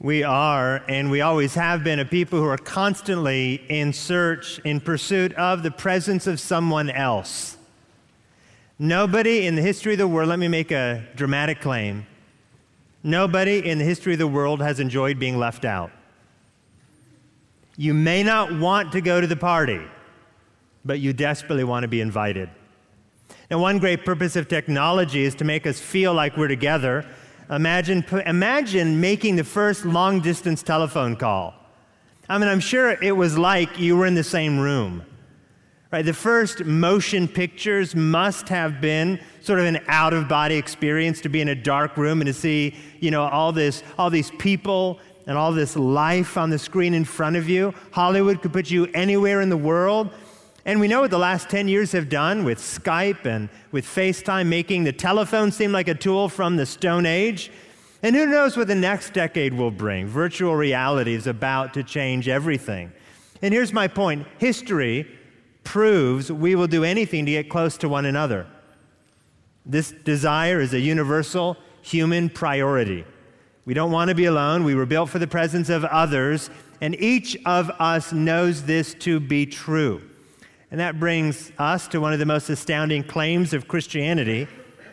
We are, and we always have been, a people who are constantly in search, in pursuit of the presence of someone else. Nobody in the history of the world, let me make a dramatic claim, nobody in the history of the world has enjoyed being left out. You may not want to go to the party, but you desperately want to be invited. Now, one great purpose of technology is to make us feel like we're together. Imagine making the first long-distance telephone call. I mean, I'm sure it was like you were in the same room. Right? The first motion pictures must have been sort of an out-of-body experience, to be in a dark room and to see, all these people and all this life on the screen in front of you. Hollywood could put you anywhere in the world. And we know what the last 10 years have done with Skype and with FaceTime, making the telephone seem like a tool from the Stone Age. And who knows what the next decade will bring? Virtual reality is about to change everything. And here's my point. History proves we will do anything to get close to one another. This desire is a universal human priority. We don't want to be alone. We were built for the presence of others, and each of us knows this to be true. And that brings us to one of the most astounding claims of Christianity.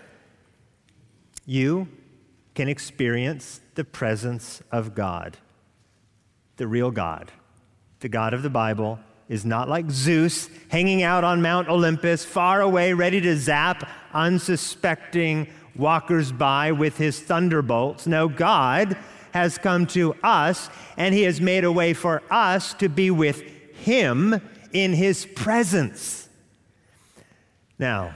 You can experience the presence of God, the real God. The God of the Bible is not like Zeus hanging out on Mount Olympus, far away, ready to zap unsuspecting walkers by with his thunderbolts. No, God has come to us, and he has made a way for us to be with him in his presence. Now,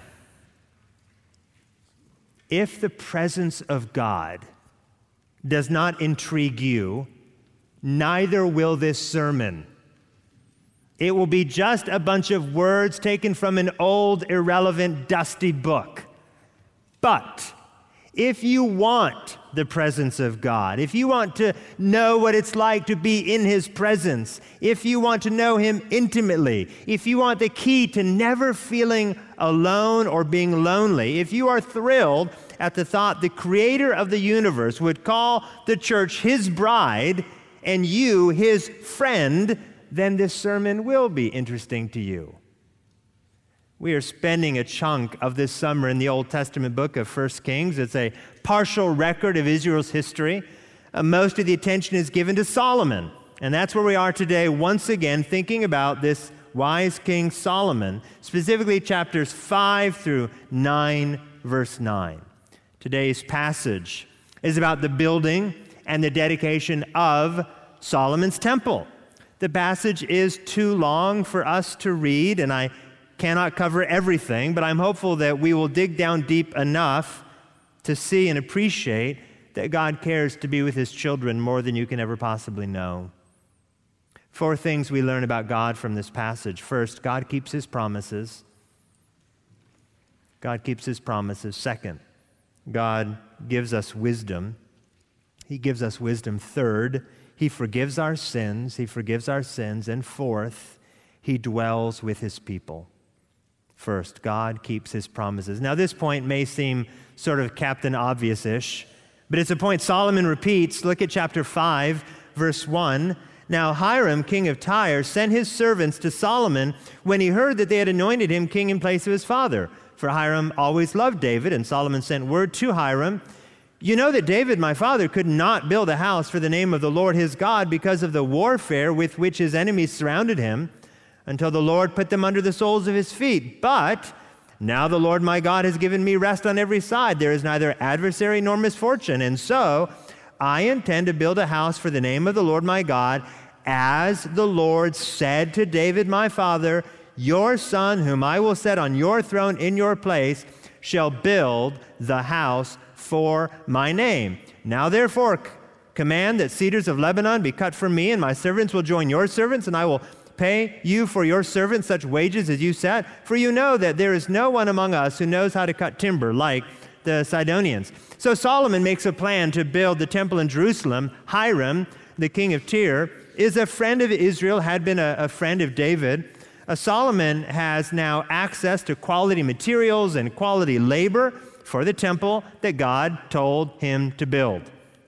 if the presence of God does not intrigue you, neither will this sermon. It will be just a bunch of words taken from an old, irrelevant, dusty book. But if you want the presence of God, if you want to know what it's like to be in his presence, if you want to know him intimately, if you want the key to never feeling alone or being lonely, if you are thrilled at the thought the creator of the universe would call the church his bride and you his friend, then this sermon will be interesting to you. We are spending a chunk of this summer in the Old Testament book of 1 Kings. It's a partial record of Israel's history. Most of the attention is given to Solomon. And that's where we are today, once again, thinking about this wise King Solomon, specifically chapters 5 through 9, verse 9. Today's passage is about the building and the dedication of Solomon's temple. The passage is too long for us to read, and I cannot cover everything, but I'm hopeful that we will dig down deep enough to see and appreciate that God cares to be with his children more than you can ever possibly know. 4 things we learn about God from this passage. First, God keeps his promises. God keeps his promises. Second, God gives us wisdom. He gives us wisdom. Third, he forgives our sins. He forgives our sins. And fourth, he dwells with his people. First, God keeps his promises. Now, this point may seem sort of Captain Obvious-ish, but it's a point Solomon repeats. Look at chapter 5, verse 1. Now, Hiram, king of Tyre, sent his servants to Solomon when he heard that they had anointed him king in place of his father. For Hiram always loved David, and Solomon sent word to Hiram, "You know that David, my father, could not build a house for the name of the Lord his God because of the warfare with which his enemies surrounded him, until the Lord put them under the soles of his feet. But now the Lord my God has given me rest on every side. There is neither adversary nor misfortune. And so I intend to build a house for the name of the Lord my God, as the Lord said to David my father, your son, whom I will set on your throne in your place, shall build the house for my name. Now therefore command that cedars of Lebanon be cut for me, and my servants will join your servants, and I will pay you for your servants such wages as you set. For you know that there is no one among us who knows how to cut timber like the Sidonians." So Solomon makes a plan to build the temple in Jerusalem. Hiram, the king of Tyre, is a friend of Israel, had been a friend of David. Solomon has now access to quality materials and quality labor for the temple that God told him to build.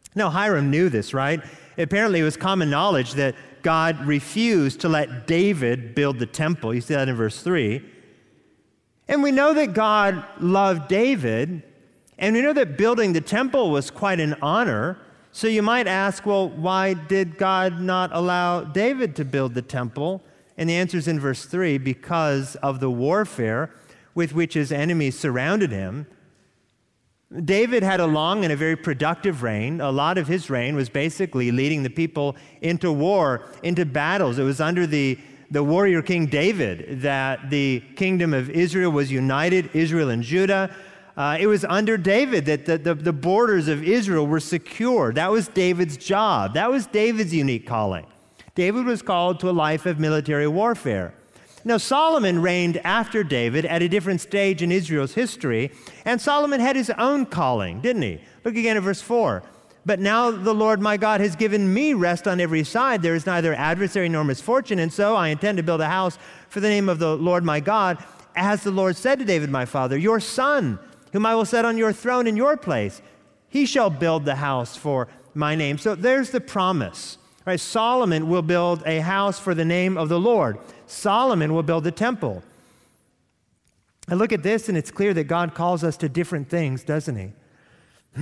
Now, Hiram knew this, right? Apparently, it was common knowledge that God refused to let David build the temple. You see that in verse 3. And we know that God loved David, and we know that building the temple was quite an honor. So you might ask, well, why did God not allow David to build the temple? And the answer is in verse 3, because of the warfare with which his enemies surrounded him. David had a long and a very productive reign. A lot of his reign was basically leading the people into war, into battles. It was under the warrior King David that the kingdom of Israel was united, Israel and Judah. It was under David that the borders of Israel were secure. That was David's job. That was David's unique calling. David was called to a life of military warfare. Now, Solomon reigned after David at a different stage in Israel's history, and Solomon had his own calling, didn't he? Look again at verse 4. But now the Lord my God has given me rest on every side. There is neither adversary nor misfortune, and so I intend to build a house for the name of the Lord my God, as the Lord said to David my father, your son, whom I will set on your throne in your place, he shall build the house for my name. So there's the promise. Right? Solomon will build a house for the name of the Lord. Solomon will build a temple. I look at this and it's clear that God calls us to different things, doesn't he?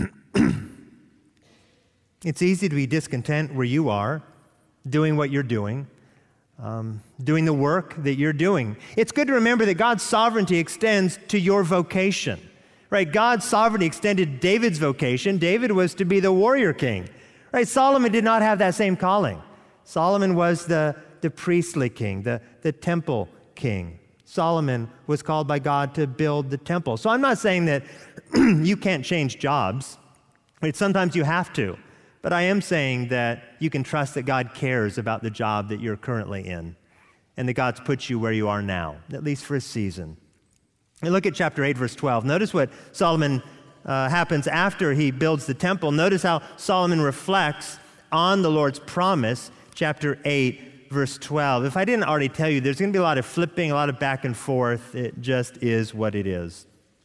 It's easy to be discontent where you are, doing what you're doing, doing the work that you're doing. It's good to remember that God's sovereignty extends to your vocation. Right? God's sovereignty extended David's vocation. David was to be the warrior king. Right? Solomon did not have that same calling. Solomon was the priestly king, the temple king. Solomon was called by God to build the temple. So I'm not saying that you can't change jobs. Right? Sometimes you have to. But I am saying that you can trust that God cares about the job that you're currently in and that God's put you where you are now, at least for a season. And look at chapter 8, verse 12. Notice what Solomon happens after he builds the temple. Notice how Solomon reflects on the Lord's promise, chapter 8, verse 12. If I didn't already tell you, there's going to be a lot of flipping, a lot of back and forth. It just is what it is.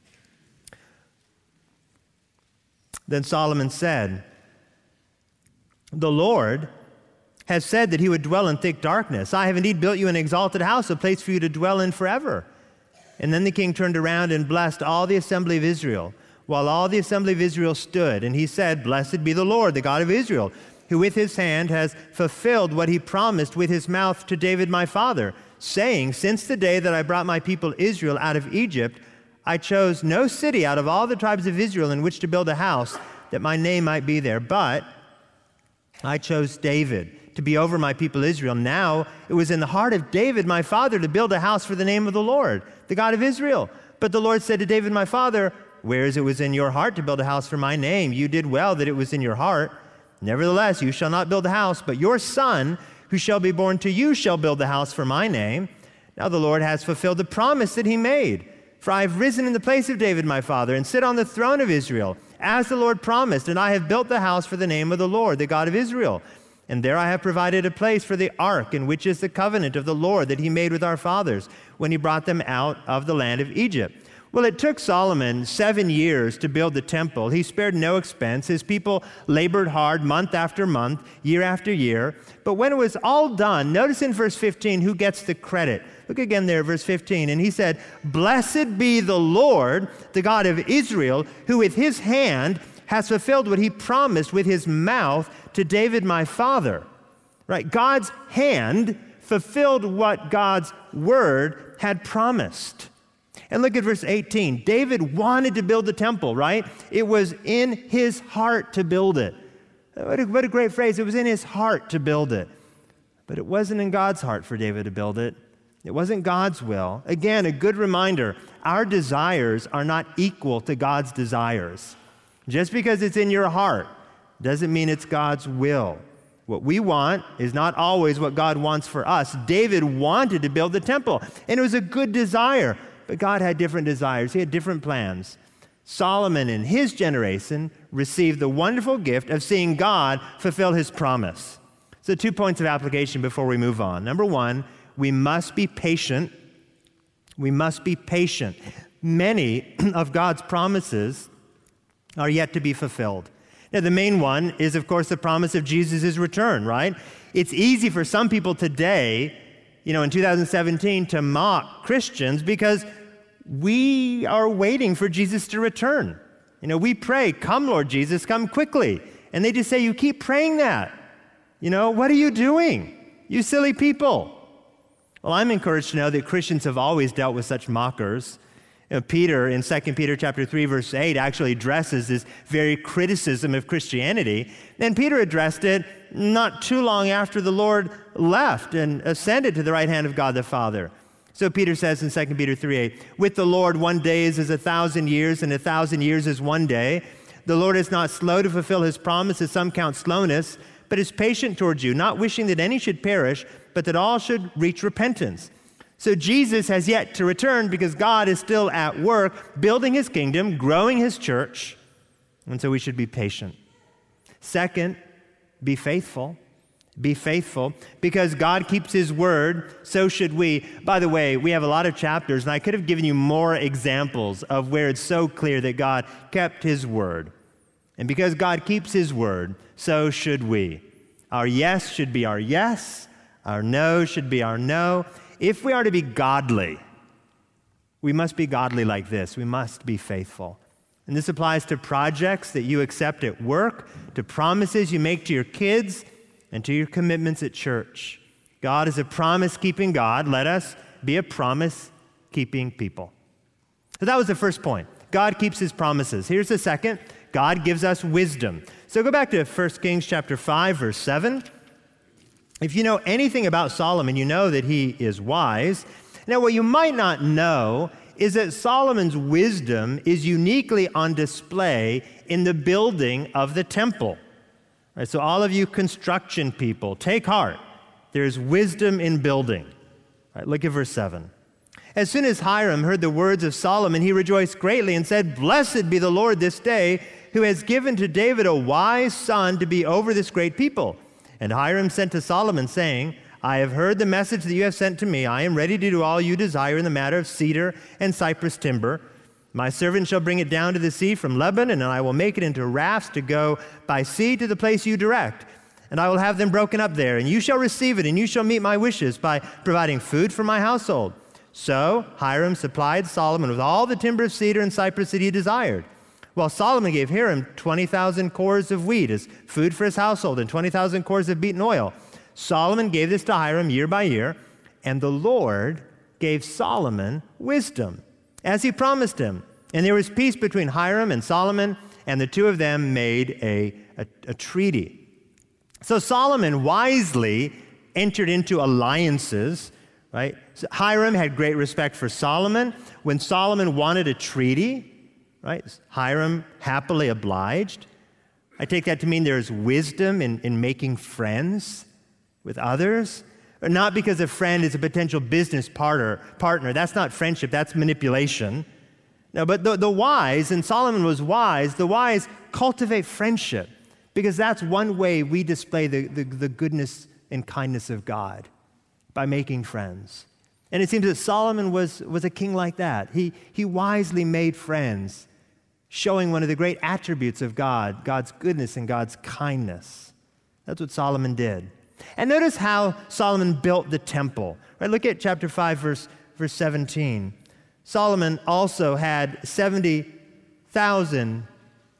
Then Solomon said, the Lord has said that he would dwell in thick darkness. I have indeed built you an exalted house, a place for you to dwell in forever. And then the king turned around and blessed all the assembly of Israel, while all the assembly of Israel stood. And he said, blessed be the Lord, the God of Israel, who with his hand has fulfilled what he promised with his mouth to David my father, saying, since the day that I brought my people Israel out of Egypt, I chose no city out of all the tribes of Israel in which to build a house, that my name might be there. But I chose David to be over my people Israel. Now it was in the heart of David my father to build a house for the name of the Lord, the God of Israel. But the Lord said to David my father, whereas it was in your heart to build a house for my name, you did well that it was in your heart. Nevertheless, you shall not build a house, but your son, who shall be born to you, shall build the house for my name. Now the Lord has fulfilled the promise that he made. For I have risen in the place of David my father, and sit on the throne of Israel, as the Lord promised, and I have built the house for the name of the Lord, the God of Israel. And there I have provided a place for the ark, in which is the covenant of the Lord that he made with our fathers, when he brought them out of the land of Egypt. Well, it took Solomon 7 years to build the temple. He spared no expense. His people labored hard month after month, year after year. But when it was all done, notice in verse 15 who gets the credit. Look again there, verse 15. And he said, blessed be the Lord, the God of Israel, who with his hand has fulfilled what he promised with his mouth to David my father. Right? God's hand fulfilled what God's word had promised. And look at verse 18. David wanted to build the temple, right? It was in his heart to build it. What a great phrase. It was in his heart to build it. But it wasn't in God's heart for David to build it. It wasn't God's will. Again, a good reminder, our desires are not equal to God's desires. Just because it's in your heart doesn't mean it's God's will. What we want is not always what God wants for us. David wanted to build the temple, and it was a good desire. But God had different desires. He had different plans. Solomon in his generation received the wonderful gift of seeing God fulfill his promise. So 2 points of application before we move on. Number one, we must be patient. We must be patient. Many of God's promises are yet to be fulfilled. Now, the main one is, of course, the promise of Jesus' return, right? It's easy for some people today, in 2017, to mock Christians because we are waiting for Jesus to return. We pray, "Come, Lord Jesus, come quickly." And they just say, "You keep praying that. What are you doing? You silly people." Well, I'm encouraged to know that Christians have always dealt with such mockers. Peter, in 2 Peter chapter 3, verse 8, actually addresses this very criticism of Christianity. And Peter addressed it not too long after the Lord left and ascended to the right hand of God the Father. So Peter says in 2 Peter 3:8, "With the Lord 1 day is as 1,000 years, and 1,000 years is 1 day. The Lord is not slow to fulfill his promise, as some count slowness, but is patient towards you, not wishing that any should perish, but that all should reach repentance." So Jesus has yet to return because God is still at work building his kingdom, growing his church, and so we should be patient. Second, be faithful. Be faithful. Because God keeps his word, so should we. By the way, we have a lot of chapters, and I could have given you more examples of where it's so clear that God kept his word. And because God keeps his word, so should we. Our yes should be our yes. Our no should be our no. If we are to be godly, we must be godly like this. We must be faithful. And this applies to projects that you accept at work, to promises you make to your kids, and to your commitments at church. God is a promise-keeping God. Let us be a promise-keeping people. So that was the first point. God keeps his promises. Here's the second. God gives us wisdom. So go back to 1 Kings chapter 5, verse 7. If you know anything about Solomon, you know that he is wise. Now, what you might not know is that Solomon's wisdom is uniquely on display in the building of the temple. Right, so all of you construction people, take heart. There's wisdom in building. Right, look at verse 7. "As soon as Hiram heard the words of Solomon, he rejoiced greatly and said, 'Blessed be the Lord this day, who has given to David a wise son to be over this great people.' And Hiram sent to Solomon, saying, 'I have heard the message that you have sent to me. I am ready to do all you desire in the matter of cedar and cypress timber. My servant shall bring it down to the sea from Lebanon, and I will make it into rafts to go by sea to the place you direct. And I will have them broken up there, and you shall receive it, and you shall meet my wishes by providing food for my household.' So Hiram supplied Solomon with all the timber of cedar and cypress that he desired. While Solomon gave Hiram 20,000 cores of wheat as food for his household and 20,000 cores of beaten oil. Solomon gave this to Hiram year by year, and the Lord gave Solomon wisdom, as he promised him. And there was peace between Hiram and Solomon, and the two of them made a treaty." So Solomon wisely entered into alliances, right? So Hiram had great respect for Solomon. When Solomon wanted a treaty, right, Hiram happily obliged. I take that to mean there's wisdom in making friends with others. Not because a friend is a potential business partner. That's not friendship, that's manipulation. No, but the wise, and Solomon was wise, the wise cultivate friendship because that's one way we display the goodness and kindness of God, by making friends. And it seems that Solomon was a king like that. He wisely made friends, showing one of the great attributes of God, God's goodness and God's kindness. That's what Solomon did. And notice how Solomon built the temple. Right? Look at chapter 5, verse 17. Solomon also had 70,000,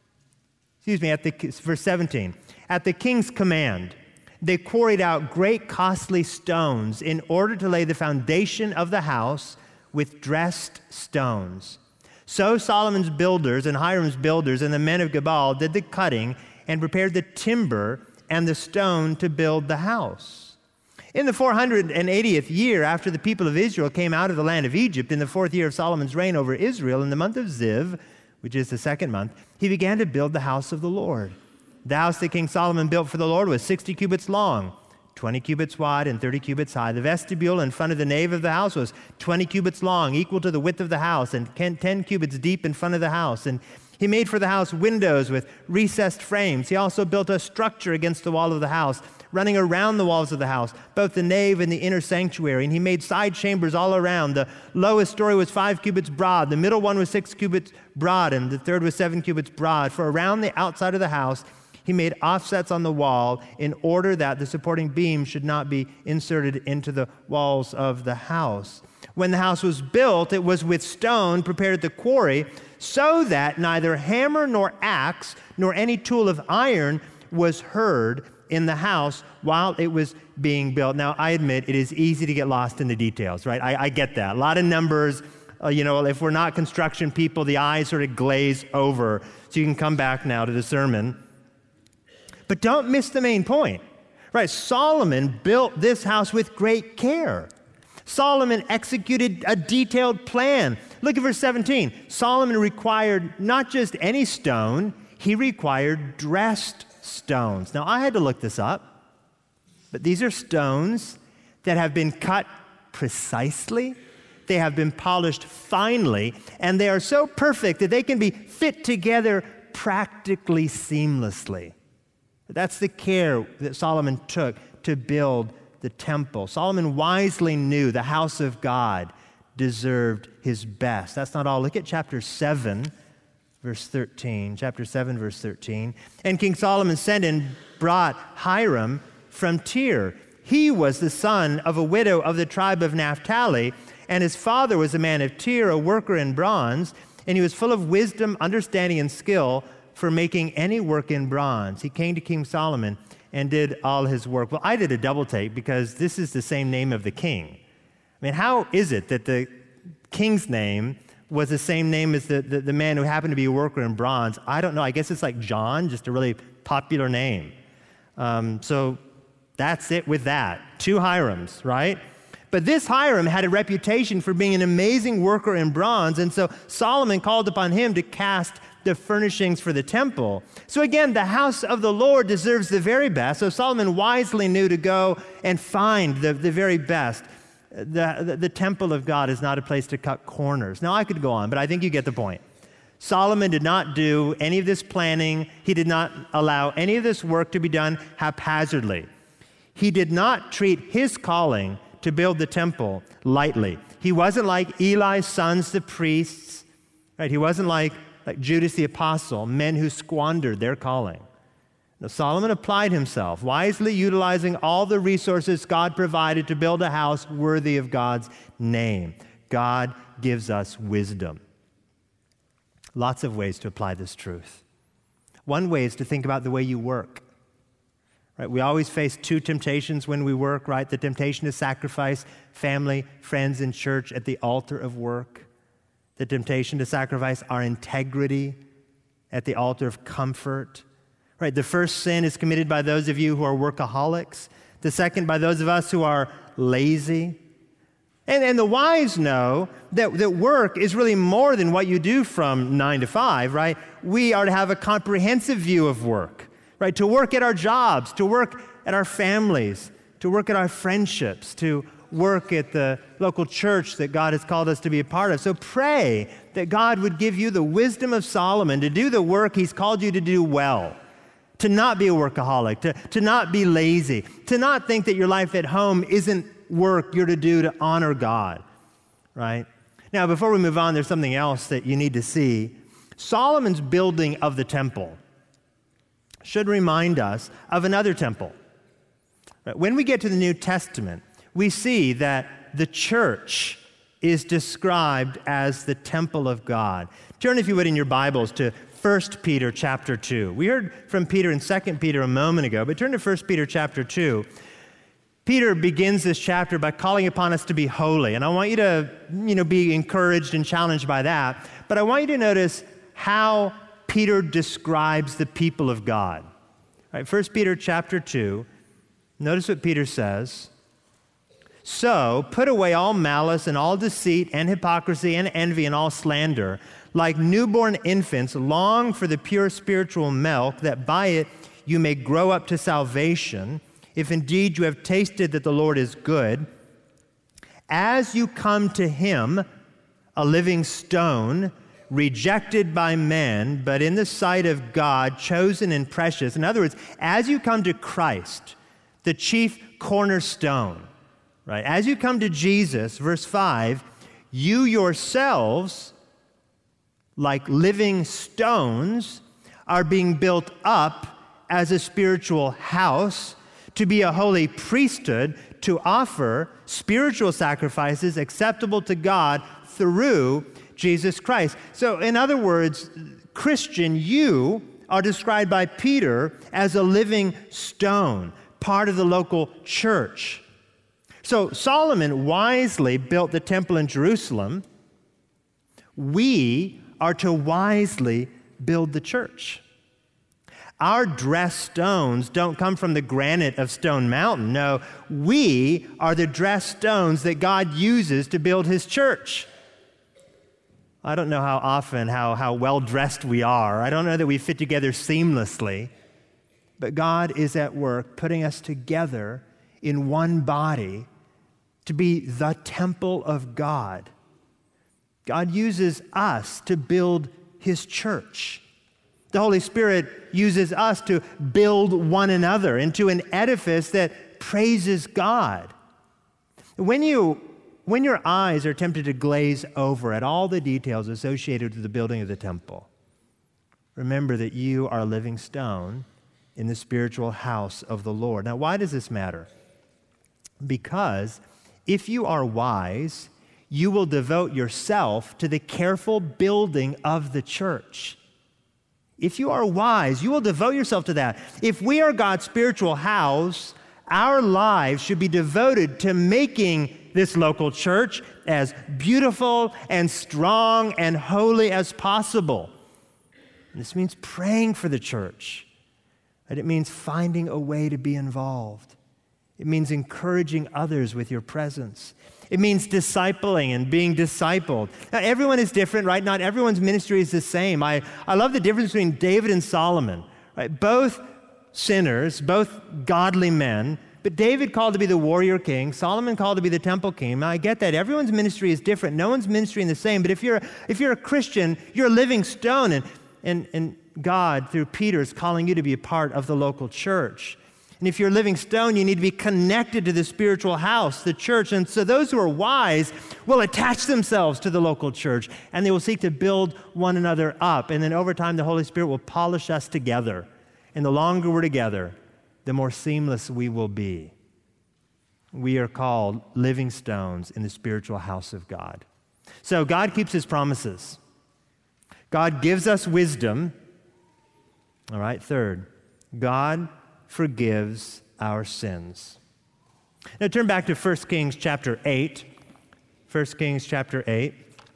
verse 17. At the king's command, they quarried out great costly stones in order to lay the foundation of the house with dressed stones. So Solomon's builders and Hiram's builders and the men of Gebal did the cutting and prepared the timber and the stone to build the house. In the 480th year after the people of Israel came out of the land of Egypt, in the 4th year of Solomon's reign over Israel, in the month of Ziv, which is the second month, he began to build the house of the Lord. The house that King Solomon built for the Lord was 60 cubits long, 20 cubits wide, and 30 cubits high. The vestibule in front of the nave of the house was 20 cubits long, equal to the width of the house, and 10 cubits deep in front of the house. And he made for the house windows with recessed frames. He also built a structure against the wall of the house, running around the walls of the house, both the nave and the inner sanctuary. And he made side chambers all around. The lowest story was 5 cubits broad. The middle one was 6 cubits broad, and the third was 7 cubits broad. For around the outside of the house, He made offsets on the wall in order that the supporting beam should not be inserted into the walls of the house. When the house was built, it was with stone prepared at the quarry, so that neither hammer nor axe nor any tool of iron was heard in the house while it was being built. Now, I admit it is easy to get lost in the details, right? I get that. A lot of numbers. If we're not construction people, the eyes sort of glaze over. So you can come back now to the sermon. But don't miss the main point, right? Solomon built this house with great care. Solomon executed a detailed plan. Look at verse 17. Solomon required not just any stone, he required dressed stones. Now, I had to look this up, but these are stones that have been cut precisely. They have been polished finely, and they are so perfect that they can be fit together practically seamlessly. That's the care that Solomon took to build the temple. Solomon wisely knew the house of God deserved his best. That's not all. Look at chapter 7, verse 13. Chapter 7, verse 13. And King Solomon sent and brought Hiram from Tyre. He was the son of a widow of the tribe of Naphtali, and his father was a man of Tyre, a worker in bronze, and he was full of wisdom, understanding, and skill for making any work in bronze. He came to King Solomon and did all his work. Well, I did a double take because this is the same name of the king. I mean, how is it that the king's name was the same name as the man who happened to be a worker in bronze? I don't know. I guess it's like John, just a really popular name. So that's it with that. 2 Hirams, right? But this Hiram had a reputation for being an amazing worker in bronze, and so Solomon called upon him to cast the furnishings for the temple. So again, the house of the Lord deserves the very best, so Solomon wisely knew to go and find the very best. The temple of God is not a place to cut corners. Now, I could go on, but I think you get the point. Solomon did not do any of this planning. He did not allow any of this work to be done haphazardly. He did not treat his calling to build the temple lightly. He wasn't like Eli's sons, the priests, right? He wasn't like Judas the apostle, men who squandered their calling. Now, Solomon applied himself, wisely utilizing all the resources God provided to build a house worthy of God's name. God gives us wisdom. Lots of ways to apply this truth. One way is to think about the way you work. Right? We always face 2 temptations when we work, right? The temptation to sacrifice family, friends, and church at the altar of work. The temptation to sacrifice our integrity at the altar of comfort. Right? The first sin is committed by those of you who are workaholics. The second by those of us who are lazy. And the wise know that work is really more than what you do from 9 to 5, right? We are to have a comprehensive view of work. Right, to work at our jobs, to work at our families, to work at our friendships, to work at the local church that God has called us to be a part of. So pray that God would give you the wisdom of Solomon to do the work he's called you to do well, to not be a workaholic, to not be lazy, to not think that your life at home isn't work you're to do to honor God, right? Now, before we move on, there's something else that you need to see. Solomon's building of the temple should remind us of another temple. When we get to the New Testament, we see that the church is described as the temple of God. Turn, if you would, in your Bibles to 1 Peter chapter 2. We heard from Peter in 2 Peter a moment ago, but turn to 1 Peter chapter 2. Peter begins this chapter by calling upon us to be holy, and I want you to, be encouraged and challenged by that, but I want you to notice how Peter describes the people of God. All right, 1 Peter chapter 2, notice what Peter says. So, put away all malice and all deceit and hypocrisy and envy and all slander. Like newborn infants, long for the pure spiritual milk, that by it you may grow up to salvation, if indeed you have tasted that the Lord is good. As you come to him, a living stone, rejected by men, but in the sight of God, chosen and precious. In other words, as you come to Christ, the chief cornerstone, right? As you come to Jesus, verse 5, you yourselves, like living stones, are being built up as a spiritual house, to be a holy priesthood, to offer spiritual sacrifices acceptable to God through Jesus Christ. So in other words, Christian, you are described by Peter as a living stone, part of the local church. So Solomon wisely built the temple in Jerusalem. We are to wisely build the church. Our dressed stones don't come from the granite of Stone Mountain. No, we are the dressed stones that God uses to build his church. I don't know how often, how well-dressed we are. I don't know that we fit together seamlessly. But God is at work putting us together in one body to be the temple of God. God uses us to build his church. The Holy Spirit uses us to build one another into an edifice that praises God. When your eyes are tempted to glaze over at all the details associated with the building of the temple, remember that you are a living stone in the spiritual house of the Lord. Now, why does this matter? Because if you are wise, you will devote yourself to the careful building of the church. If you are wise, you will devote yourself to that. If we are God's spiritual house, our lives should be devoted to making this local church as beautiful and strong and holy as possible. And this means praying for the church. And it means finding a way to be involved. It means encouraging others with your presence. It means discipling and being discipled. Now, everyone is different, right? Not everyone's ministry is the same. I love the difference between David and Solomon, right? Both sinners, both godly men, but David called to be the warrior king, Solomon called to be the temple king. Now, I get that. Everyone's ministry is different. No one's ministry is the same. But if you're a Christian, you're a living stone, and God, through Peter, is calling you to be a part of the local church. And if you're a living stone, you need to be connected to the spiritual house, the church. And so those who are wise will attach themselves to the local church, and they will seek to build one another up. And then over time, the Holy Spirit will polish us together. And the longer we're together, the more seamless we will be. We are called living stones in the spiritual house of God. So God keeps his promises. God gives us wisdom. All right, third, God forgives our sins. Now turn back to 1 Kings chapter 8. 1 Kings chapter 8.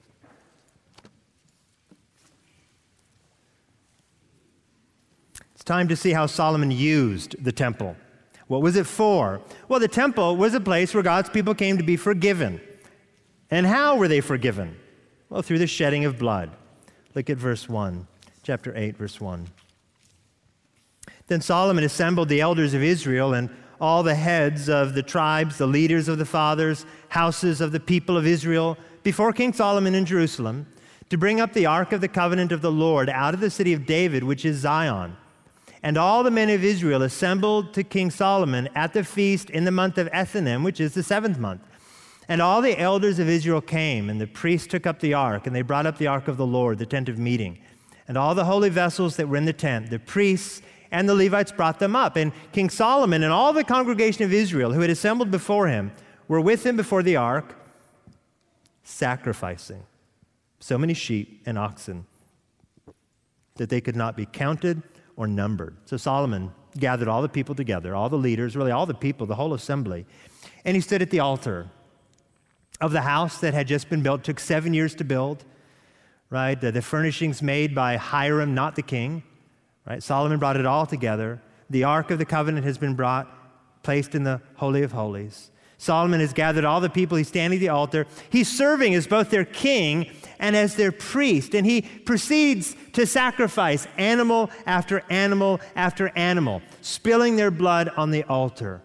It's time to see how Solomon used the temple. What was it for? Well, the temple was a place where God's people came to be forgiven. And how were they forgiven? Well, through the shedding of blood. Look at verse 1, chapter 8, verse 1. Then Solomon assembled the elders of Israel and all the heads of the tribes, the leaders of the fathers, houses of the people of Israel, before King Solomon in Jerusalem, to bring up the ark of the covenant of the Lord out of the city of David, which is Zion. And all the men of Israel assembled to King Solomon at the feast in the month of Ethanim, which is the 7th month. And all the elders of Israel came, and the priests took up the ark, and they brought up the ark of the Lord, the tent of meeting. And all the holy vessels that were in the tent, the priests and the Levites brought them up. And King Solomon and all the congregation of Israel who had assembled before him were with him before the ark, sacrificing so many sheep and oxen that they could not be counted or numbered. So Solomon gathered all the people together, all the leaders, really all the people, the whole assembly, and he stood at the altar of the house that had just been built. It took 7 years to build, right? The furnishings made by Hiram, not the king. Right? Solomon brought it all together. The Ark of the Covenant has been brought, placed in the Holy of Holies. Solomon has gathered all the people. He's standing at the altar. He's serving as both their king and as their priest. And he proceeds to sacrifice animal after animal after animal, spilling their blood on the altar.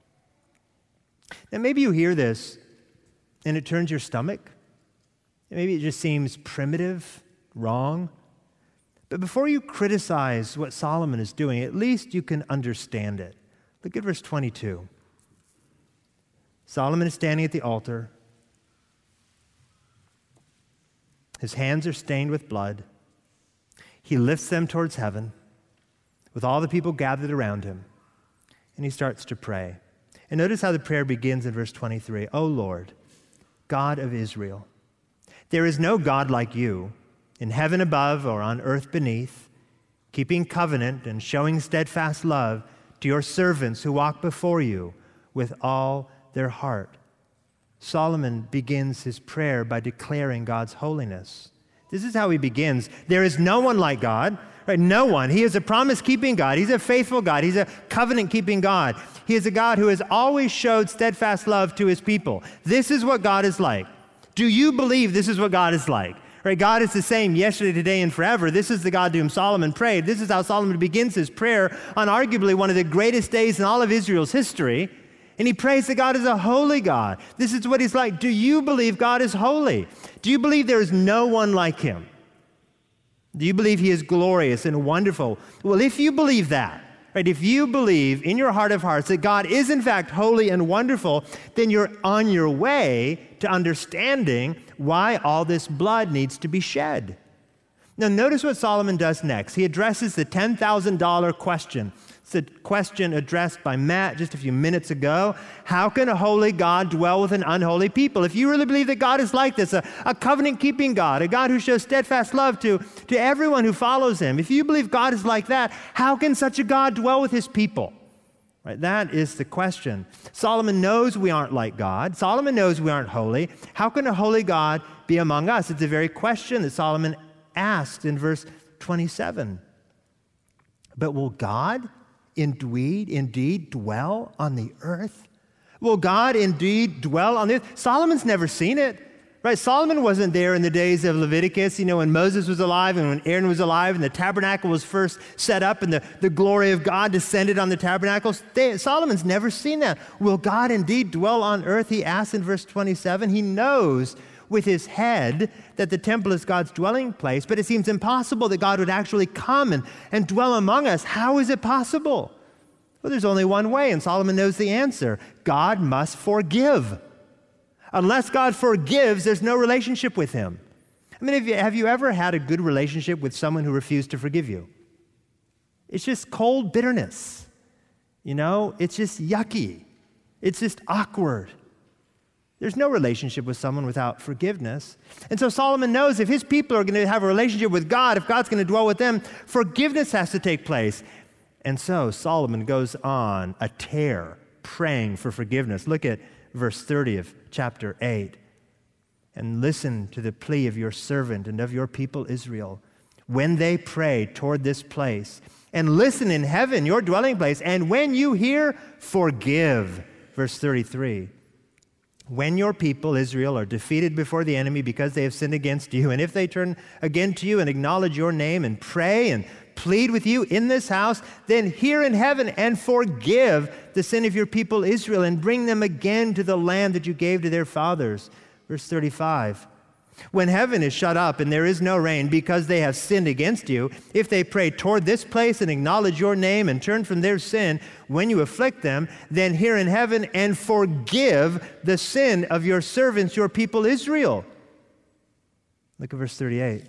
Now, maybe you hear this and it turns your stomach. Maybe it just seems primitive, wrong. But before you criticize what Solomon is doing, at least you can understand it. Look at verse 22. Solomon is standing at the altar. His hands are stained with blood. He lifts them towards heaven with all the people gathered around him. And he starts to pray. And notice how the prayer begins in verse 23. O Lord, God of Israel, there is no God like you in heaven above or on earth beneath, keeping covenant and showing steadfast love to your servants who walk before you with all their heart. Solomon begins his prayer by declaring God's holiness. This is how he begins. There is no one like God, right? No one. He is a promise-keeping God. He's a faithful God. He's a covenant-keeping God. He is a God who has always showed steadfast love to his people. This is what God is like. Do you believe this is what God is like? Right? God is the same yesterday, today, and forever. This is the God to whom Solomon prayed. This is how Solomon begins his prayer on arguably one of the greatest days in all of Israel's history. And he prays that God is a holy God. This is what he's like. Do you believe God is holy? Do you believe there is no one like him? Do you believe he is glorious and wonderful? Well, if you believe that, right, if you believe in your heart of hearts that God is in fact holy and wonderful, then you're on your way to understanding why all this blood needs to be shed. Now, notice what Solomon does next. He addresses the $10,000 question. It's a question addressed by Matt just a few minutes ago. How can a holy God dwell with an unholy people? If you really believe that God is like this, a covenant-keeping God, a God who shows steadfast love to everyone who follows him, if you believe God is like that, how can such a God dwell with his people? Right, that is the question. Solomon knows we aren't like God. Solomon knows we aren't holy. How can a holy God be among us? It's the very question that Solomon asked in verse 27. But will God indeed dwell on the earth? Will God indeed dwell on the earth? Solomon's never seen it, right? Solomon wasn't there in the days of Leviticus, when Moses was alive and when Aaron was alive and the tabernacle was first set up and the glory of God descended on the tabernacle. Solomon's never seen that. Will God indeed dwell on earth? He asks in verse 27. He knows with his head that the temple is God's dwelling place, but it seems impossible that God would actually come and dwell among us. How is it possible? Well, there's only one way, and Solomon knows the answer. God must forgive. Unless God forgives, there's no relationship with him. I mean, have you ever had a good relationship with someone who refused to forgive you? It's just cold bitterness. It's just yucky. It's just awkward. There's no relationship with someone without forgiveness. And so Solomon knows if his people are going to have a relationship with God, if God's going to dwell with them, forgiveness has to take place. And so Solomon goes on a tear praying for forgiveness. Look at verse 30 of chapter 8. And listen to the plea of your servant and of your people Israel when they pray toward this place. And listen in heaven, your dwelling place. And when you hear, forgive. Verse 33. When your people, Israel, are defeated before the enemy because they have sinned against you, and if they turn again to you and acknowledge your name and pray and plead with you in this house, then hear in heaven and forgive the sin of your people, Israel, and bring them again to the land that you gave to their fathers. Verse 35. When heaven is shut up and there is no rain because they have sinned against you, if they pray toward this place and acknowledge your name and turn from their sin, when you afflict them, then hear in heaven and forgive the sin of your servants, your people Israel. Look at verse 38.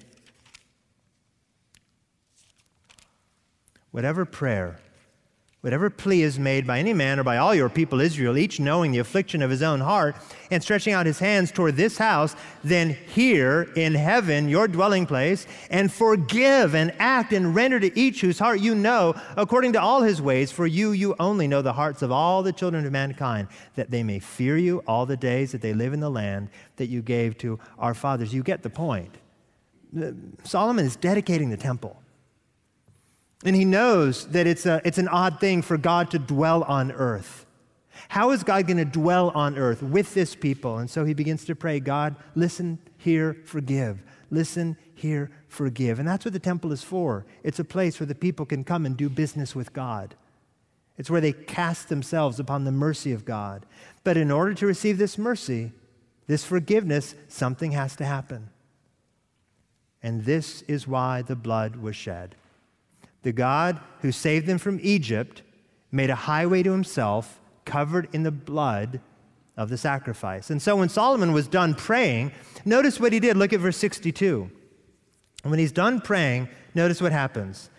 Whatever prayer, whatever plea is made by any man or by all your people Israel, each knowing the affliction of his own heart and stretching out his hands toward this house, then hear in heaven your dwelling place and forgive and act and render to each whose heart you know according to all his ways, for you only know the hearts of all the children of mankind, that they may fear you all the days that they live in the land that you gave to our fathers. You get the point. Solomon is dedicating the temple. And he knows that it's an odd thing for God to dwell on earth. How is God going to dwell on earth with this people? And so he begins to pray, God, listen, hear, forgive. Listen, hear, forgive. And that's what the temple is for. It's a place where the people can come and do business with God. It's where they cast themselves upon the mercy of God. But in order to receive this mercy, this forgiveness, something has to happen. And this is why the blood was shed. The God who saved them from Egypt made a highway to himself covered in the blood of the sacrifice. And so when Solomon was done praying, notice what he did. Look at verse 62. And when he's done praying, notice what happens.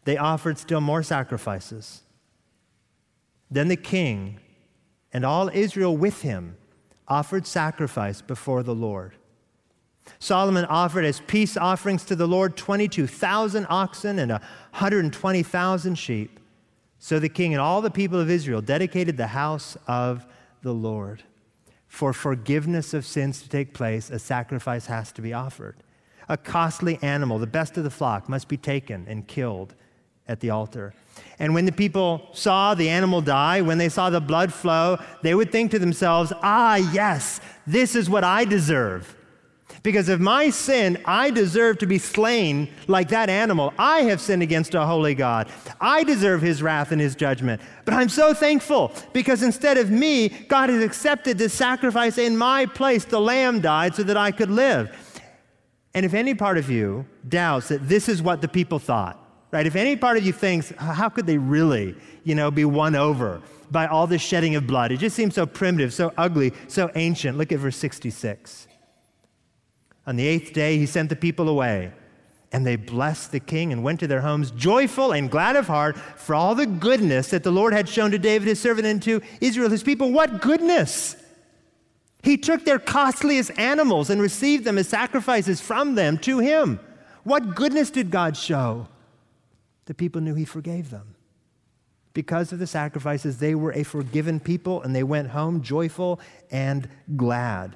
they offered still more sacrifices. Then the king and all Israel with him offered sacrifice before the Lord. Solomon offered as peace offerings to the Lord 22,000 oxen and 120,000 sheep. So the king and all the people of Israel dedicated the house of the Lord. For forgiveness of sins to take place, a sacrifice has to be offered. A costly animal, the best of the flock, must be taken and killed at the altar. And when the people saw the animal die, when they saw the blood flow, they would think to themselves, yes, this is what I deserve. Because of my sin, I deserve to be slain like that animal. I have sinned against a holy God. I deserve his wrath and his judgment. But I'm so thankful because instead of me, God has accepted this sacrifice in my place. The lamb died so that I could live. And if any part of you doubts that this is what the people thought, right? If any part of you thinks, how could they really, be won over by all this shedding of blood? It just seems so primitive, so ugly, so ancient. Look at verse 66. On the 8th day, he sent the people away, and they blessed the king and went to their homes joyful and glad of heart for all the goodness that the Lord had shown to David, his servant, and to Israel, his people. What goodness! He took their costliest animals and received them as sacrifices from them to him. What goodness did God show? The people knew he forgave them. Because of the sacrifices, they were a forgiven people, and they went home joyful and glad.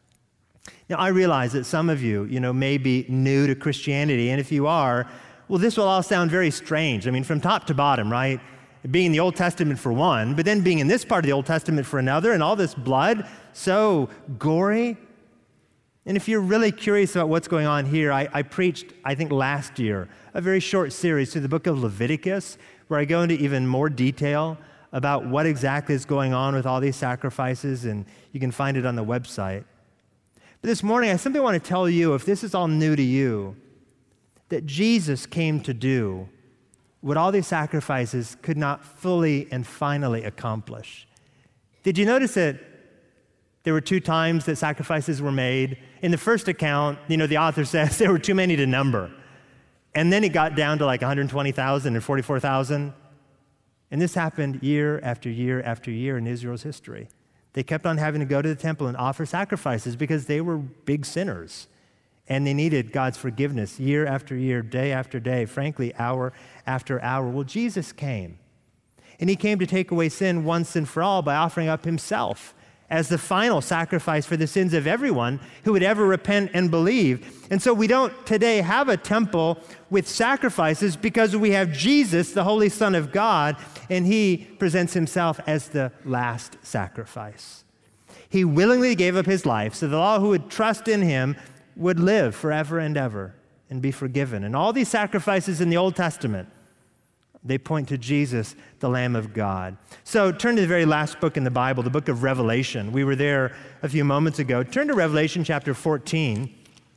Now, I realize that some of you, may be new to Christianity, and if you are, well, this will all sound very strange. I mean, from top to bottom, right? Being in the Old Testament for one, but then being in this part of the Old Testament for another, and all this blood, so gory. And if you're really curious about what's going on here, I preached, I think last year, a very short series through the book of Leviticus, where I go into even more detail about what exactly is going on with all these sacrifices, and you can find it on the website. But this morning, I simply want to tell you, if this is all new to you, that Jesus came to do what all these sacrifices could not fully and finally accomplish. Did you notice that there were 2 times that sacrifices were made? In the first account, the author says there were too many to number. And then it got down to like 120,000 and 44,000. And this happened year after year after year in Israel's history. They kept on having to go to the temple and offer sacrifices because they were big sinners. And they needed God's forgiveness year after year, day after day, frankly, hour after hour. Well, Jesus came. And he came to take away sin once and for all by offering up himself as the final sacrifice for the sins of everyone who would ever repent and believe. And so we don't today have a temple with sacrifices because we have Jesus, the Holy Son of God, and he presents himself as the last sacrifice. He willingly gave up his life so that all who would trust in him would live forever and ever and be forgiven. And all these sacrifices in the Old Testament, they point to Jesus, the Lamb of God. So turn to the very last book in the Bible, the book of Revelation. We were there a few moments ago. Turn to Revelation chapter 14.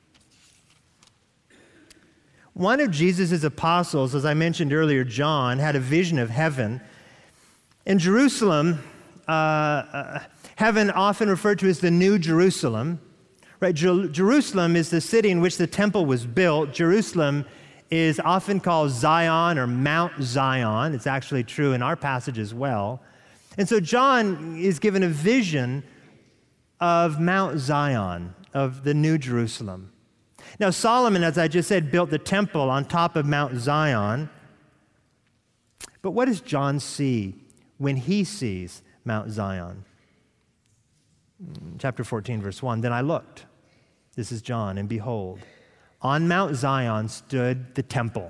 One of Jesus' apostles, as I mentioned earlier, John, had a vision of heaven. In Jerusalem, heaven often referred to as the New Jerusalem. Right? Jerusalem is the city in which the temple was built. Jerusalem is often called Zion or Mount Zion. It's actually true in our passage as well. And so John is given a vision of Mount Zion, of the New Jerusalem. Now Solomon, as I just said, built the temple on top of Mount Zion. But what does John see when he sees Mount Zion? Chapter 14, verse 1, then I looked, this is John, and behold, on Mount Zion stood the temple.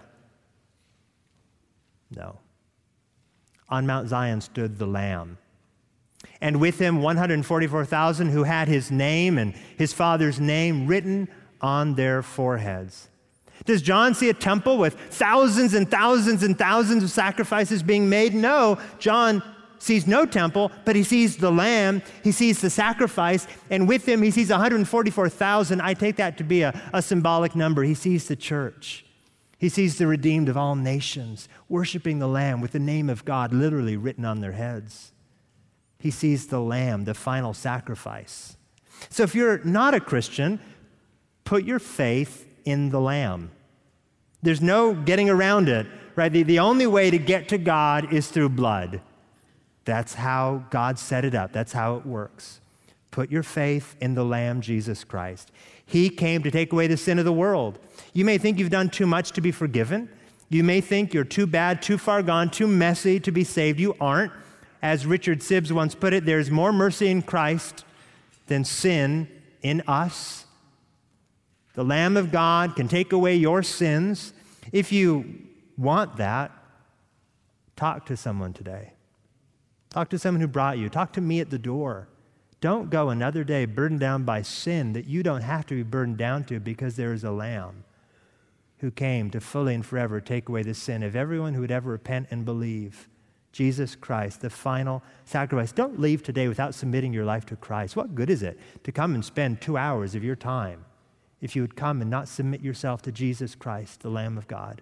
No. On Mount Zion stood the Lamb. And with him 144,000 who had his name and his Father's name written on their foreheads. Does John see a temple with thousands and thousands and thousands of sacrifices being made? No, John sees no temple, but he sees the Lamb, he sees the sacrifice, and with him he sees 144,000. I take that to be a symbolic number. He sees the church. He sees the redeemed of all nations worshiping the Lamb with the name of God literally written on their heads. He sees the Lamb, the final sacrifice. So if you're not a Christian, put your faith in the Lamb. There's no getting around it. right? The only way to get to God is through blood. That's how God set it up. That's how it works. Put your faith in the Lamb, Jesus Christ. He came to take away the sin of the world. You may think you've done too much to be forgiven. You may think you're too bad, too far gone, too messy to be saved. You aren't. As Richard Sibbes once put it, there's more mercy in Christ than sin in us. The Lamb of God can take away your sins. If you want that, talk to someone today. Talk to someone who brought you. Talk to me at the door. Don't go another day burdened down by sin that you don't have to be burdened down to, because there is a Lamb who came to fully and forever take away the sin of everyone who would ever repent and believe. Jesus Christ, the final sacrifice. Don't leave today without submitting your life to Christ. What good is it to come and spend 2 hours of your time if you would come and not submit yourself to Jesus Christ, the Lamb of God?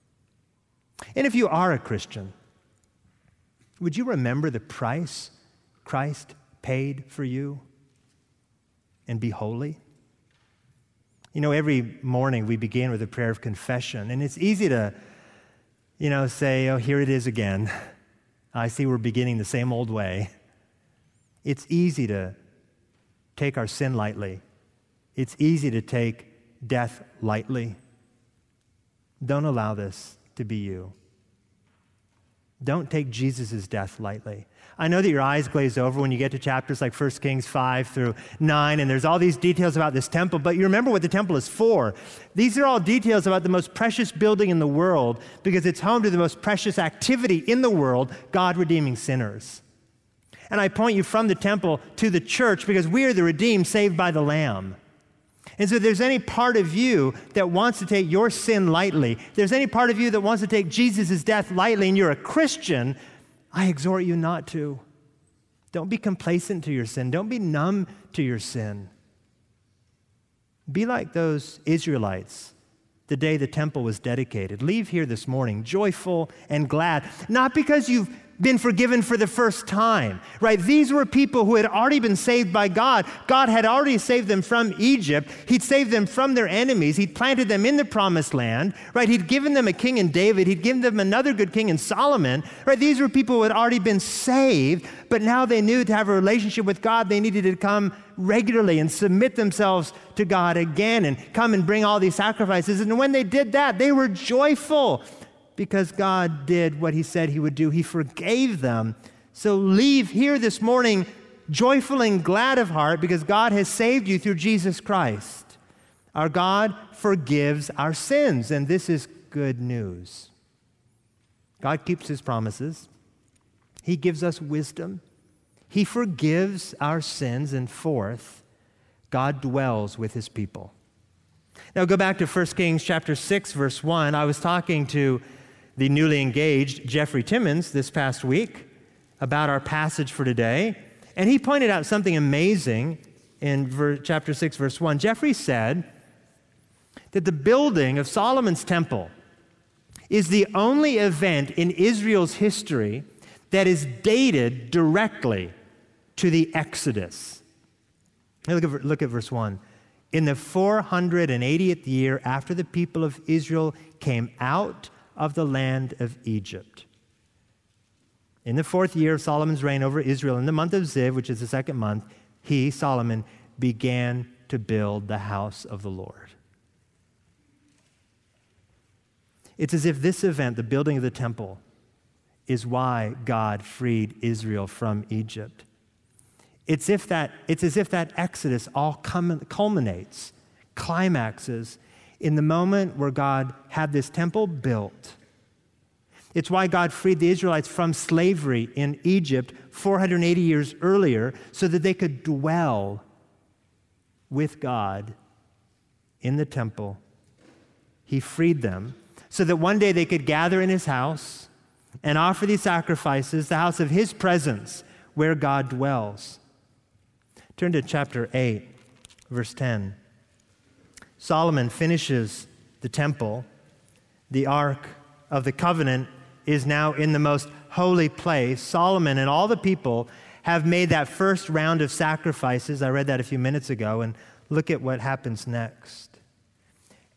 And if you are a Christian, would you remember the price Christ paid for you and be holy? You know, every morning we begin with a prayer of confession, and it's easy to, say, oh, here it is again. I see we're beginning the same old way. It's easy to take our sin lightly. It's easy to take death lightly. Don't allow this to be you. Don't take Jesus' death lightly. I know that your eyes glaze over when you get to chapters like 1 Kings 5 through 9, and there's all these details about this temple, but you remember what the temple is for. These are all details about the most precious building in the world, because it's home to the most precious activity in the world, God redeeming sinners. And I point you from the temple to the church because we are the redeemed, saved by the Lamb. And so if there's any part of you that wants to take your sin lightly, if there's any part of you that wants to take Jesus' death lightly, and you're a Christian, I exhort you not to. Don't be complacent to your sin. Don't be numb to your sin. Be like those Israelites the day the temple was dedicated. Leave here this morning joyful and glad, not because you've been forgiven for the first time, right? These were people who had already been saved by God. God had already saved them from Egypt. He'd saved them from their enemies. He'd planted them in the promised land, right? He'd given them a king in David. He'd given them another good king in Solomon, right? These were people who had already been saved, but now they knew to have a relationship with God, they needed to come regularly and submit themselves to God again and come and bring all these sacrifices. And when they did that, they were joyful, because God did what he said he would do. He forgave them. So leave here this morning joyful and glad of heart, because God has saved you through Jesus Christ. Our God forgives our sins, and this is good news. God keeps his promises. He gives us wisdom. He forgives our sins. And fourth, God dwells with his people. Now go back to 1 Kings chapter 6, verse 1. I was talking to the newly engaged Jeffrey Timmons this past week about our passage for today, and he pointed out something amazing in chapter 6, verse 1. Jeffrey said that the building of Solomon's temple is the only event in Israel's history that is dated directly to the Exodus. Look at verse 1. In the 480th year after the people of Israel came out of the land of Egypt. In the 4th year of Solomon's reign over Israel, in the month of Ziv, which is the 2nd month, he, Solomon, began to build the house of the Lord. It's as if this event, the building of the temple, is why God freed Israel from Egypt. It's as if that Exodus all culminates, climaxes, in the moment where God had this temple built. It's why God freed the Israelites from slavery in Egypt 480 years earlier, so that they could dwell with God in the temple. He freed them so that one day they could gather in his house and offer these sacrifices, the house of his presence, where God dwells. Turn to chapter 8, verse 10. Solomon finishes the temple. The Ark of the Covenant is now in the most holy place. Solomon and all the people have made that first round of sacrifices. I read that a few minutes ago, and look at what happens next.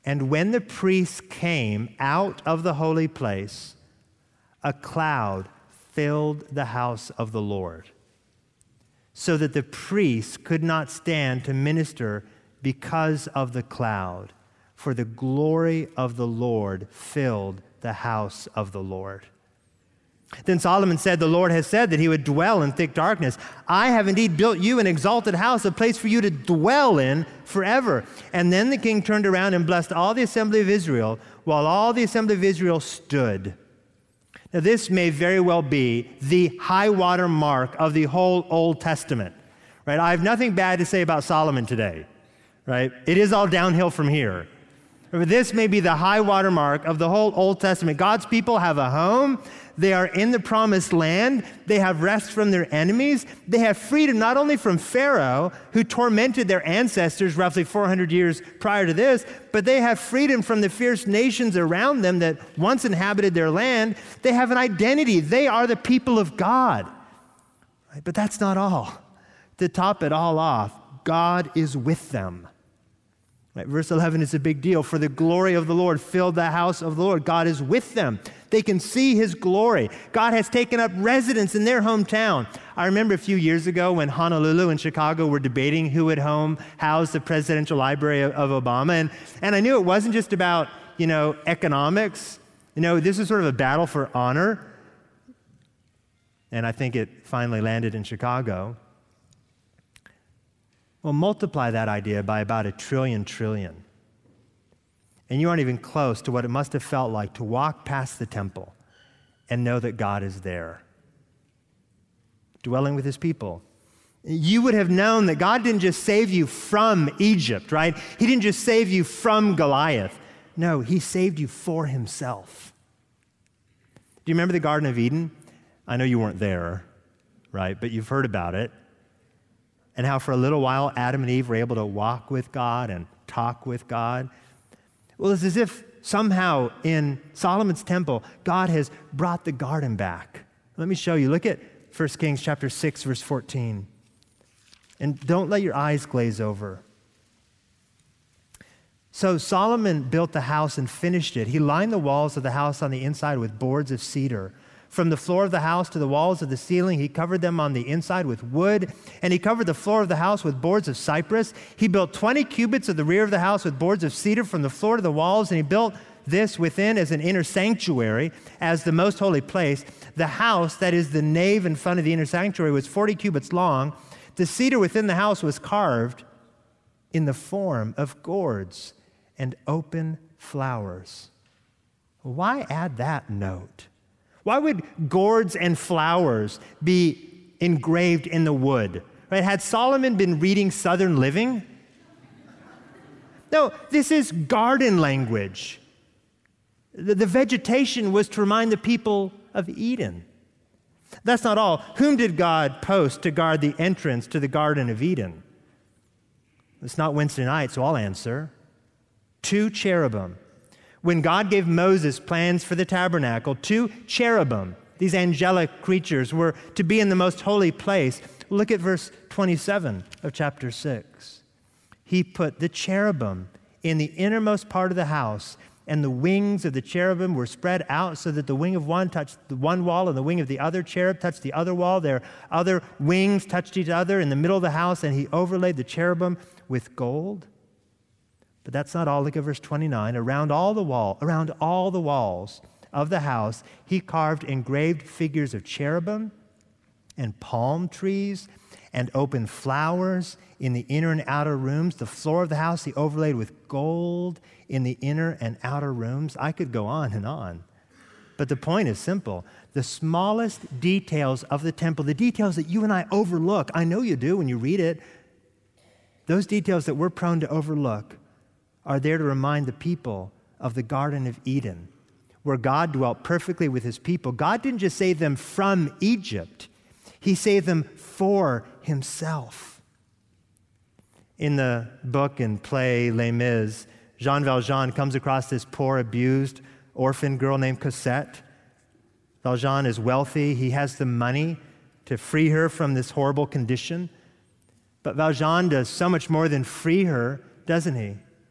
And when the priests came out of the holy place, a cloud filled the house of the Lord, so that the priests could not stand to minister because of the cloud, for the glory of the Lord filled the house of the Lord. Then Solomon said, the Lord has said that he would dwell in thick darkness. I have indeed built you an exalted house, a place for you to dwell in forever. And then the king turned around and blessed all the assembly of Israel, while all the assembly of Israel stood. Now this may very well be the high water mark of the whole Old Testament, right? I have nothing bad to say about Solomon today, right? It is all downhill from here. But this may be the high water mark of the whole Old Testament. God's people have a home. They are in the promised land. They have rest from their enemies. They have freedom not only from Pharaoh, who tormented their ancestors roughly 400 years prior to this, but they have freedom from the fierce nations around them that once inhabited their land. They have an identity. They are the people of God. Right? But that's not all. To top it all off, God is with them. Right, verse 11 is a big deal. For the glory of the Lord filled the house of the Lord. God is with them. They can see his glory. God has taken up residence in their hometown. I remember a few years ago when Honolulu and Chicago were debating who would house the presidential library of Obama. And I knew it wasn't just about, economics. This is sort of a battle for honor. And I think it finally landed in Chicago. Well, multiply that idea by about 1 trillion. And you aren't even close to what it must have felt like to walk past the temple and know that God is there, dwelling with his people. You would have known that God didn't just save you from Egypt, right? He didn't just save you from Goliath. No, he saved you for himself. Do you remember the Garden of Eden? I know you weren't there, right? But you've heard about it. And how for a little while Adam and Eve were able to walk with God and talk with God. Well, it's as if somehow in Solomon's temple, God has brought the garden back. Let me show you. Look at 1 Kings chapter 6, verse 14. And don't let your eyes glaze over. So Solomon built the house and finished it. He lined the walls of the house on the inside with boards of cedar. From the floor of the house to the walls of the ceiling, he covered them on the inside with wood, and he covered the floor of the house with boards of cypress. He built 20 cubits of the rear of the house with boards of cedar from the floor to the walls, and he built this within as an inner sanctuary, as the most holy place. The house, that is the nave in front of the inner sanctuary, was 40 cubits long. The cedar within the house was carved in the form of gourds and open flowers. Why add that note? Why would gourds and flowers be engraved in the wood? Right? Had Solomon been reading Southern Living? No, this is garden language. The vegetation was to remind the people of Eden. That's not all. Whom did God post to guard the entrance to the Garden of Eden? It's not Wednesday night, so I'll answer. 2 cherubim. When God gave Moses plans for the tabernacle, 2 cherubim, these angelic creatures, were to be in the most holy place. Look at verse 27 of chapter 6. He put the cherubim in the innermost part of the house, and the wings of the cherubim were spread out so that the wing of one touched the one wall and the wing of the other cherub touched the other wall. Their other wings touched each other in the middle of the house, and he overlaid the cherubim with gold. But that's not all. Look at verse 29. Around all the walls of the house, he carved engraved figures of cherubim and palm trees and open flowers in the inner and outer rooms. The floor of the house he overlaid with gold in the inner and outer rooms. I could go on and on. But the point is simple. The smallest details of the temple, the details that you and I overlook, I know you do when you read it, those details that we're prone to overlook are there to remind the people of the Garden of Eden, where God dwelt perfectly with his people. God didn't just save them from Egypt. He saved them for himself. In the book and play Les Mis, Jean Valjean comes across this poor, abused, orphan girl named Cosette. Valjean is wealthy. He has the money to free her from this horrible condition. But Valjean does so much more than free her, doesn't he?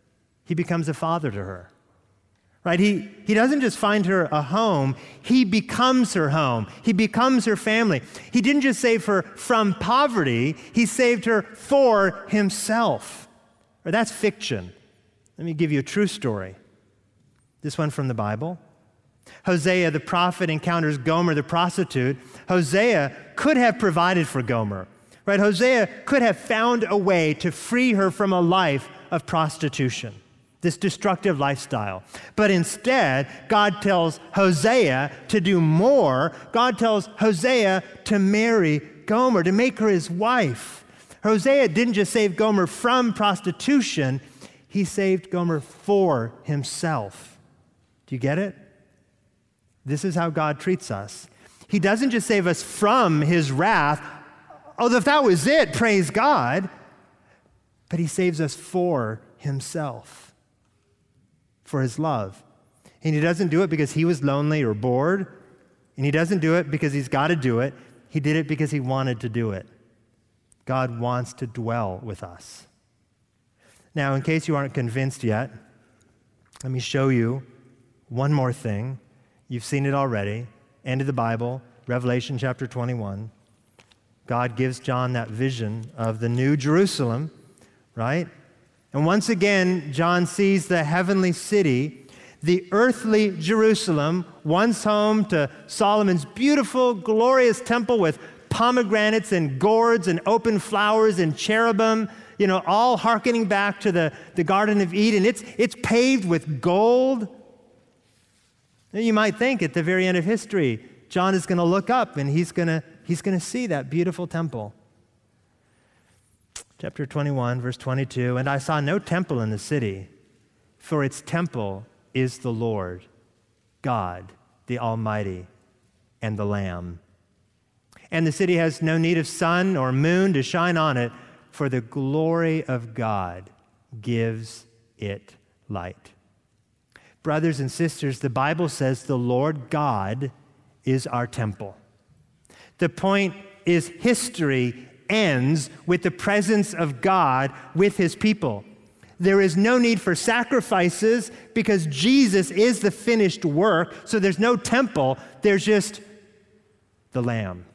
He becomes a father to her. Right? He doesn't just find her a home, he becomes her home. He becomes her family. He didn't just save her from poverty, he saved her for himself. Or that's fiction. Let me give you a true story. This one from the Bible. Hosea, the prophet, encounters Gomer, the prostitute. Hosea could have provided for Gomer. Right? Hosea could have found a way to free her from a life of prostitution, this destructive lifestyle. But instead, God tells Hosea to do more. God tells Hosea to marry Gomer, to make her his wife. Hosea didn't just save Gomer from prostitution, he saved Gomer for himself. Do you get it? This is how God treats us. He doesn't just save us from his wrath, although if that was it, praise God, but he saves us for himself, for his love. And he doesn't do it because he was lonely or bored, and he doesn't do it because he's got to do it. He did it because he wanted to do it. God wants to dwell with us. Now, in case you aren't convinced yet, let me show you one more thing. You've seen it already. End of the Bible, Revelation chapter 21. God gives John that vision of the new Jerusalem, right? And once again, John sees the heavenly city, the earthly Jerusalem, once home to Solomon's beautiful, glorious temple with pomegranates and gourds and open flowers and cherubim, all hearkening back to the Garden of Eden. It's paved with gold. You might think at the very end of history, John is going to look up and he's going to see that beautiful temple. Chapter 21, verse 22, and I saw no temple in the city, for its temple is the Lord, God, the Almighty, and the Lamb. And the city has no need of sun or moon to shine on it, for the glory of God gives it light. Brothers and sisters, the Bible says the Lord God is our temple. The point is history ends with the presence of God with his people. There is no need for sacrifices because Jesus is the finished work, so there's no temple, there's just the Lamb.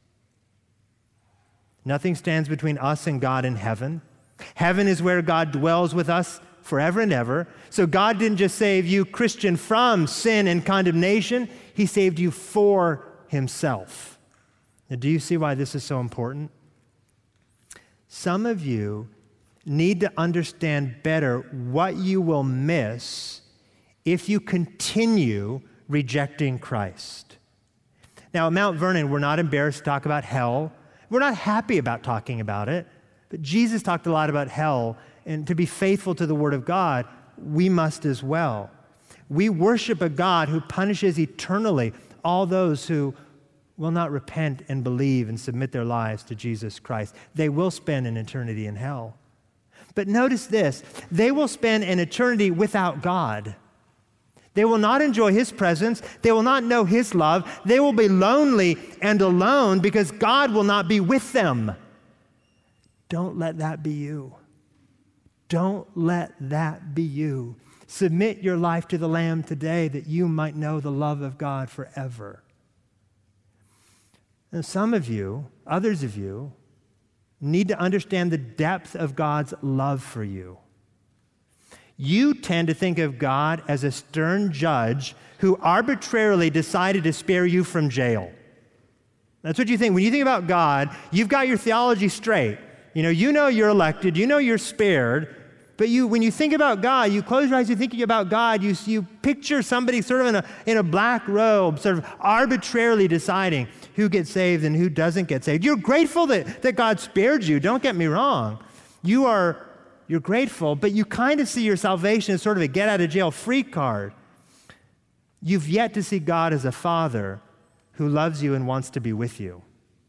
Nothing stands between us and God in heaven. Heaven is where God dwells with us forever and ever. So God didn't just save you, Christian, from sin and condemnation. He saved you for himself. Now, do you see why this is so important? Some of you need to understand better what you will miss if you continue rejecting Christ. Now, at Mount Vernon, we're not embarrassed to talk about hell. We're not happy about talking about it, but Jesus talked a lot about hell, and to be faithful to the Word of God, we must as well. We worship a God who punishes eternally all those who will not repent and believe and submit their lives to Jesus Christ. They will spend an eternity in hell. But notice this, they will spend an eternity without God. They will not enjoy his presence. They will not know his love. They will be lonely and alone because God will not be with them. Don't let that be you. Don't let that be you. Submit your life to the Lamb today that you might know the love of God forever. And some of you, others of you, need to understand the depth of God's love for you. You tend to think of God as a stern judge who arbitrarily decided to spare you from jail. That's what you think. When you think about God, you've got your theology straight. You know you're elected, you know you're spared, but when you think about God, you close your eyes, you're thinking about God, you picture somebody sort of in a black robe, sort of arbitrarily deciding who gets saved and who doesn't get saved. You're grateful that God spared you, don't get me wrong. You're grateful, but you kind of see your salvation as sort of a get-out-of-jail-free card. You've yet to see God as a father who loves you and wants to be with you.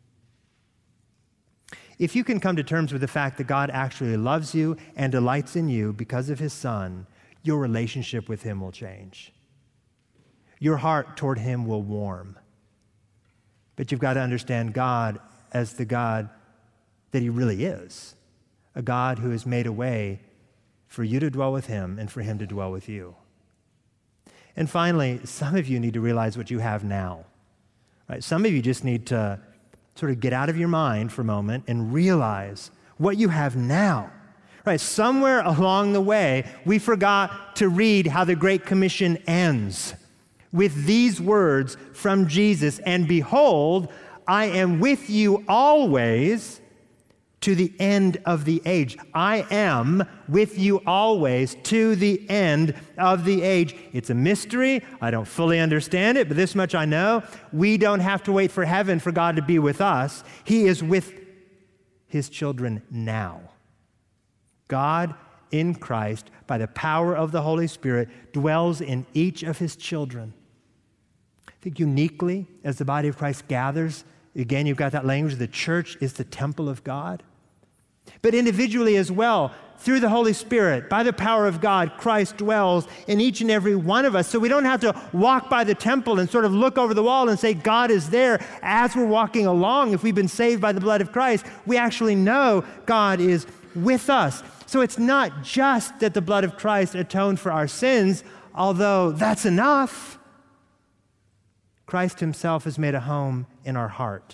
If you can come to terms with the fact that God actually loves you and delights in you because of his Son, your relationship with him will change. Your heart toward him will warm. But you've got to understand God as the God that he really is, a God who has made a way for you to dwell with him and for him to dwell with you. And finally, some of you need to realize what you have now. Right? Some of you just need to sort of get out of your mind for a moment and realize what you have now. Right? Somewhere along the way, we forgot to read how the Great Commission ends with these words from Jesus, and behold, I am with you always to the end of the age. I am with you always to the end of the age. It's a mystery. I don't fully understand it, but this much I know. We don't have to wait for heaven for God to be with us. He is with his children now. God in Christ, by the power of the Holy Spirit, dwells in each of his children. I think uniquely, as the body of Christ gathers, again, you've got that language, the church is the temple of God. But individually as well, through the Holy Spirit, by the power of God, Christ dwells in each and every one of us. So we don't have to walk by the temple and sort of look over the wall and say, God is there as we're walking along. If we've been saved by the blood of Christ, we actually know God is with us. So it's not just that the blood of Christ atoned for our sins, although that's enough. Christ himself has made a home in our heart.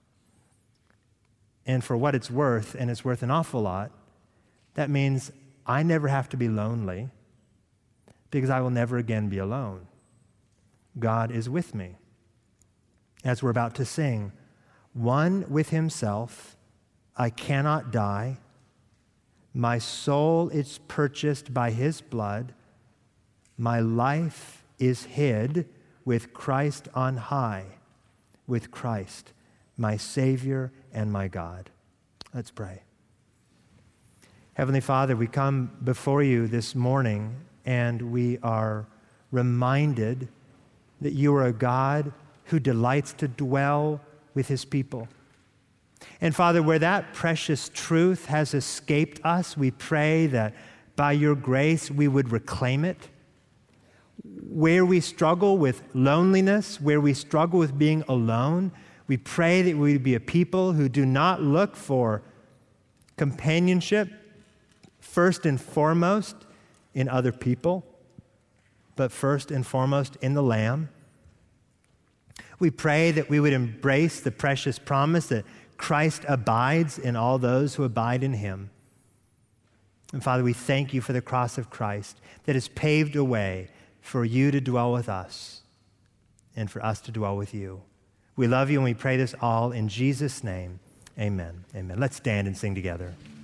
And for what it's worth, and it's worth an awful lot, that means I never have to be lonely because I will never again be alone. God is with me. As we're about to sing, one with himself, I cannot die. My soul is purchased by his blood. My life is hid with Christ on high, with Christ, my Savior and my God. Let's pray. Heavenly Father, we come before you this morning and we are reminded that you are a God who delights to dwell with his people. And Father, where that precious truth has escaped us, we pray that by your grace we would reclaim it. Where we struggle with loneliness, where we struggle with being alone, we pray that we would be a people who do not look for companionship first and foremost in other people, but first and foremost in the Lamb. We pray that we would embrace the precious promise that Christ abides in all those who abide in him. And Father, we thank you for the cross of Christ that has paved a way for you to dwell with us and for us to dwell with you. We love you and we pray this all in Jesus' name. Amen. Amen. Let's stand and sing together.